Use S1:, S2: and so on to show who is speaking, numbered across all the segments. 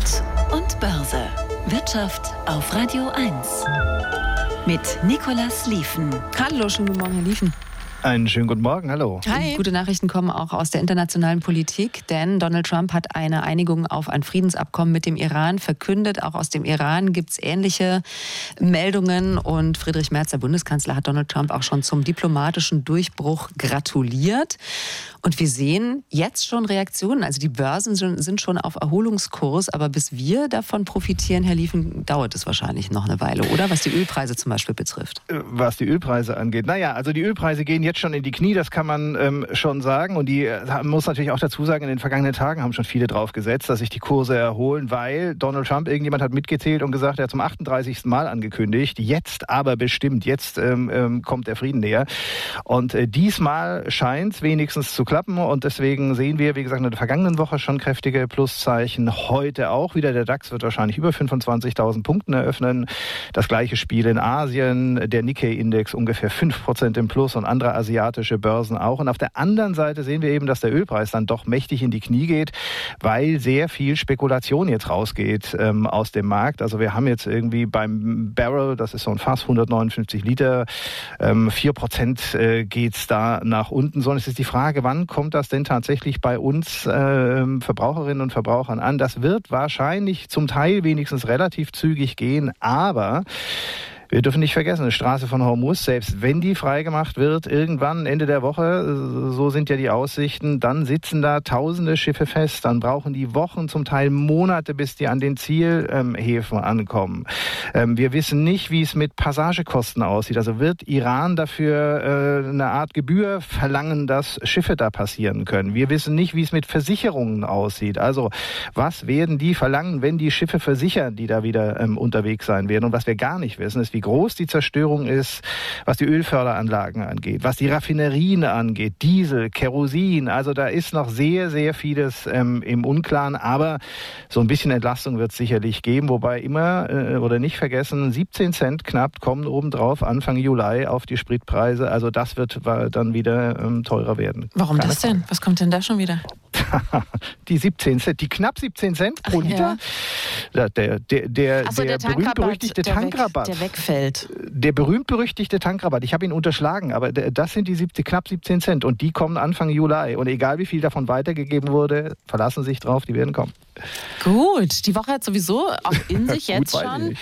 S1: und Börse. Wirtschaft auf Radio 1. Mit Nicolas Lieven.
S2: Hallo, schönen guten Morgen, Herr Lieven.
S3: Einen schönen guten Morgen, hallo.
S2: Hi. Gute Nachrichten kommen auch aus der internationalen Politik, denn Donald Trump hat eine Einigung auf ein Friedensabkommen mit dem Iran verkündet. Auch aus dem Iran gibt es ähnliche Meldungen und Friedrich Merz, der Bundeskanzler, hat Donald Trump auch schon zum diplomatischen Durchbruch gratuliert. Und wir sehen jetzt schon Reaktionen, also die Börsen sind schon auf Erholungskurs, aber bis wir davon profitieren, Herr Lieven, dauert es wahrscheinlich noch eine Weile, oder? Was die Ölpreise zum Beispiel betrifft.
S3: Was die Ölpreise angeht, also die Ölpreise gehen jetzt schon in die Knie, das kann man schon sagen. Und die muss natürlich auch dazu sagen, in den vergangenen Tagen haben schon viele drauf gesetzt, dass sich die Kurse erholen, weil Donald Trump, irgendjemand hat mitgezählt und gesagt, er hat zum 38. Mal angekündigt, jetzt aber bestimmt, jetzt kommt der Frieden näher. Und diesmal scheint es wenigstens zu klappen und deswegen sehen wir, wie gesagt, in der vergangenen Woche schon kräftige Pluszeichen. Heute auch wieder. Der DAX wird wahrscheinlich über 25.000 Punkten eröffnen. Das gleiche Spiel in Asien. Der Nikkei-Index ungefähr 5% im Plus und andere asiatische Börsen auch. Und auf der anderen Seite sehen wir eben, dass der Ölpreis dann doch mächtig in die Knie geht, weil sehr viel Spekulation jetzt rausgeht aus dem Markt. Also wir haben jetzt irgendwie beim Barrel, das ist so ein Fass, 159 Liter, 4% geht's da nach unten. Sondern es ist die Frage, wann kommt das denn tatsächlich bei uns Verbraucherinnen und Verbrauchern an? Das wird wahrscheinlich zum Teil wenigstens relativ zügig gehen, aber wir dürfen nicht vergessen, die Straße von Hormuz, selbst wenn die freigemacht wird, irgendwann Ende der Woche, so sind ja die Aussichten, dann sitzen da tausende Schiffe fest, dann brauchen die Wochen, zum Teil Monate, bis die an den Zielhäfen ankommen. Wir wissen nicht, wie es mit Passagekosten aussieht. Also wird Iran dafür eine Art Gebühr verlangen, dass Schiffe da passieren können. Wir wissen nicht, wie es mit Versicherungen aussieht. Also was werden die verlangen, wenn die Schiffe versichern, die da wieder unterwegs sein werden? Und was wir gar nicht wissen, ist, wie groß die Zerstörung ist, was die Ölförderanlagen angeht, was die Raffinerien angeht, Diesel, Kerosin. Also da ist noch sehr, sehr vieles im Unklaren. Aber so ein bisschen Entlastung wird es sicherlich geben. Wobei immer, oder nicht vergessen, 17 Cent knapp kommen obendrauf Anfang Juli auf die Spritpreise. Also das wird dann wieder teurer werden.
S2: Warum das denn? Was kommt denn da schon wieder?
S3: Die 17 Cent, die knapp 17 Cent pro Liter. Ja. Der berühmt-berüchtigte Tankrabatt.
S2: Der wegfällt.
S3: Der berühmt-berüchtigte Tankrabatt. Ich habe ihn unterschlagen, aber das sind die knapp 17 Cent und die kommen Anfang Juli. Und egal wie viel davon weitergegeben wurde, verlassen sich drauf, die werden kommen.
S2: Gut, die Woche hat sowieso auch in sich jetzt schon.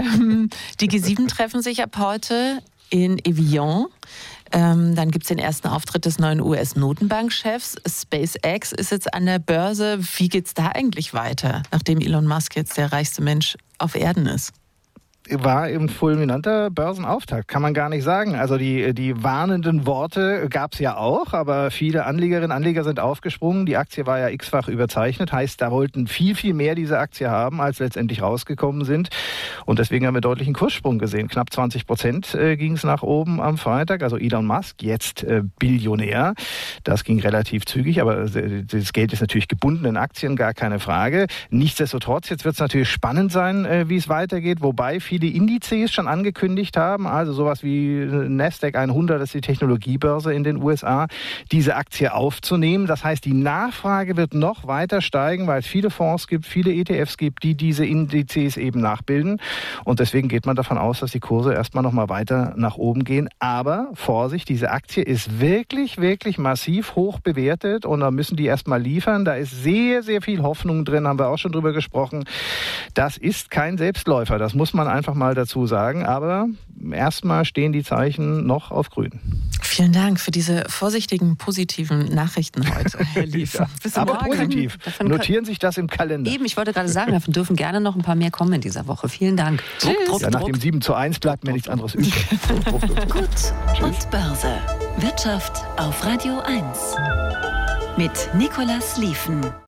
S2: Die G7 treffen sich ab heute in Evian. Dann gibt es den ersten Auftritt des neuen US-Notenbankchefs. SpaceX ist jetzt an der Börse. Wie geht es da eigentlich weiter, nachdem Elon Musk jetzt der reichste Mensch auf Erden ist?
S3: War ein fulminanter Börsenauftakt, kann man gar nicht sagen. Also die warnenden Worte gab es ja auch, aber viele Anlegerinnen und Anleger sind aufgesprungen. Die Aktie war ja x-fach überzeichnet, heißt, da wollten viel, viel mehr diese Aktie haben, als letztendlich rausgekommen sind. Und deswegen haben wir deutlich einen Kurssprung gesehen. Knapp 20% ging es nach oben am Freitag. Also Elon Musk, jetzt Billionär. Das ging relativ zügig, aber das Geld ist natürlich gebunden in Aktien, gar keine Frage. Nichtsdestotrotz, jetzt wird es natürlich spannend sein, wie es weitergeht, wobei viele Indizes schon angekündigt haben, also sowas wie Nasdaq 100, das ist die Technologiebörse in den USA, diese Aktie aufzunehmen. Das heißt, die Nachfrage wird noch weiter steigen, weil es viele Fonds gibt, viele ETFs gibt, die diese Indizes eben nachbilden. Und deswegen geht man davon aus, dass die Kurse erstmal noch mal weiter nach oben gehen. Aber Vorsicht, diese Aktie ist wirklich, wirklich massiv hoch bewertet und da müssen die erstmal liefern. Da ist sehr, sehr viel Hoffnung drin, haben wir auch schon drüber gesprochen. Das ist kein Selbstläufer, das muss man einfach mal dazu sagen, aber erstmal stehen die Zeichen noch auf grün.
S2: Vielen Dank für diese vorsichtigen, positiven Nachrichten heute, Herr Lieven.
S3: Ja, bis aber morgen. Positiv. Notieren sich das im Kalender.
S2: Eben, ich wollte gerade sagen, davon dürfen gerne noch ein paar mehr kommen in dieser Woche. Vielen Dank.
S3: Druck, ja, nach dem 7:1 bleibt mir nichts anderes übrig.
S1: Gut und Börse. Wirtschaft auf Radio 1. Mit Nicolas Lieven.